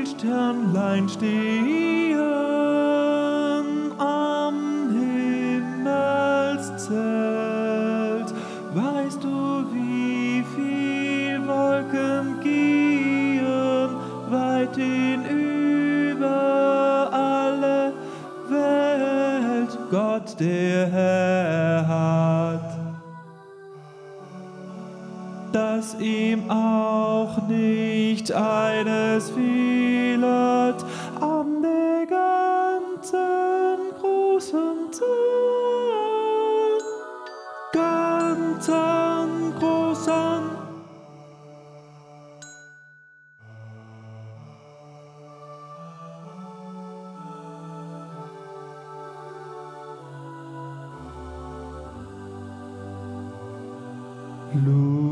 Sternlein stehen am Himmelszelt. Weißt du, wie viel Wolken gehen weit hinüber alle Welt? Gott, der Herr hat, dass ihm auch nicht eines fehlet an der ganzen großen Zahl, ganzen großen. Lu